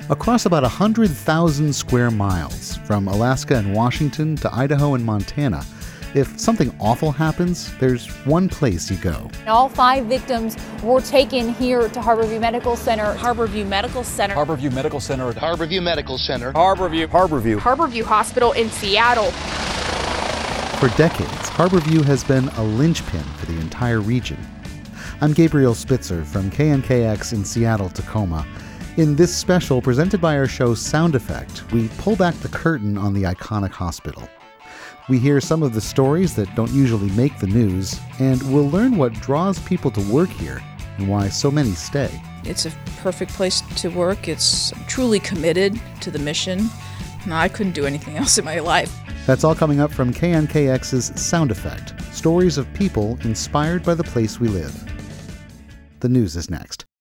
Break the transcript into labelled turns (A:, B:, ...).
A: Across about 100,000 square miles, from Alaska and Washington to Idaho and Montana, if something awful happens, there's one place you go.
B: All 5 victims were taken here to Harborview Medical Center.
C: Harborview Medical Center.
D: Harborview Medical Center.
E: Harborview Medical Center.
D: Harborview.
F: Harborview Hospital in Seattle.
A: For decades, Harborview has been a linchpin for the entire region. I'm Gabriel Spitzer from KNKX in Seattle, Tacoma. In this special presented by our show Sound Effect, we pull back the curtain on the iconic hospital. We hear some of the stories that don't usually make the news, and we'll learn what draws people to work here and why so many stay.
C: It's a perfect place to work. It's truly committed to the mission. No, I couldn't do anything else in my life.
A: That's all coming up from KNKX's Sound Effect, stories of people inspired by the place we live. The news is next.